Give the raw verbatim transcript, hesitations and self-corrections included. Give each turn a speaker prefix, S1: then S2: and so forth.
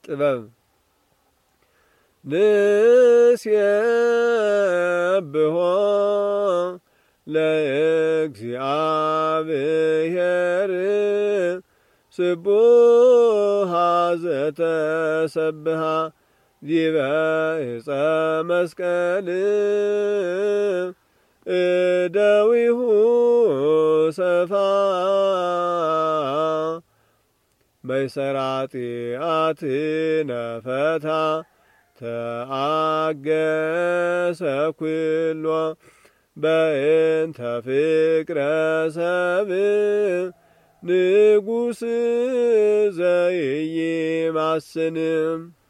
S1: ጥበብ ንሴብሖ ለእግዚአብሔር ስቡሐ ዘተሰብሐ ዲበ ዕፀ መስቀል እደዊሁ ሰፋ በይሰራጢአትነ ፈታ ተአገሰ ኩሎ በእንተ ፍቅረ ሰብእ ንጉሥ ዘይማስን